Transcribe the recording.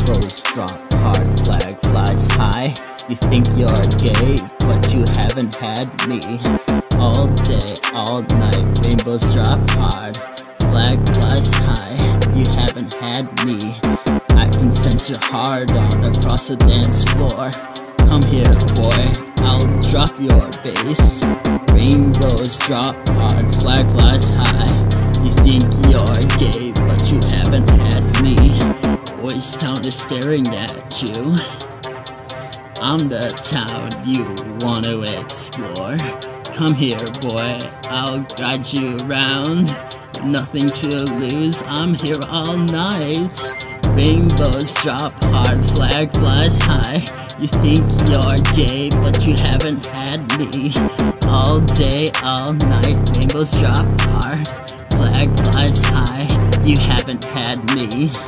Rainbows drop hard, flag flies high. You think you're gay, but you haven't had me. All day, all night, rainbows drop hard, flag flies high. You haven't had me. I can sense your heart on across the dance floor. Come here, boy, I'll drop your bass. Rainbows drop hard, flag flies high. You think you're gay, but you haven't had me. Boys Town is staring at you. I'm the town you want to explore. Come here, boy, I'll guide you around. Nothing to lose, I'm here all night. Rainbows drop hard, flag flies high. You think you're gay, but you haven't had me. All day, all night, rainbows drop hard, flag flies high. You haven't had me.